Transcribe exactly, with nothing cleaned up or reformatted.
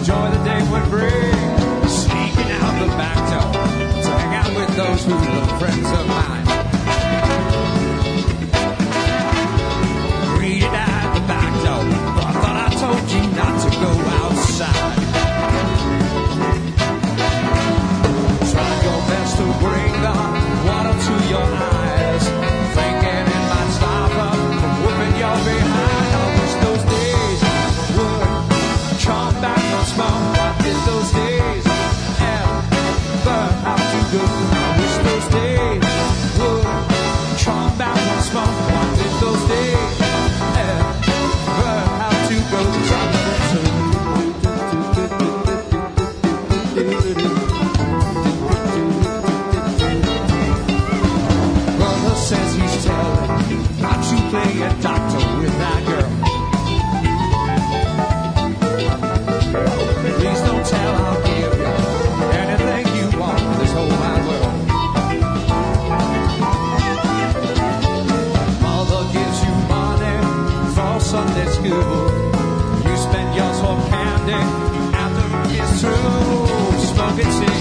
joy the day would bring. Sneaking out the back door to hang out with those who were friends of mine. Greeted at the back door, but I thought I told you not to go outside. Try your best to bring the water to your eyes, thinking it might stop her from whooping your behind. I wish those days would come back once more. What did those days ever have to go? I wish those days would come back once more. What did those days ever have to go? Brother says he's telling not to play a doctor with that girl. Please don't tell, I'll give you anything you want in this whole wide world. Mother gives you money for Sunday school. You spend yours for candy after it's through. Smoking cigarettes.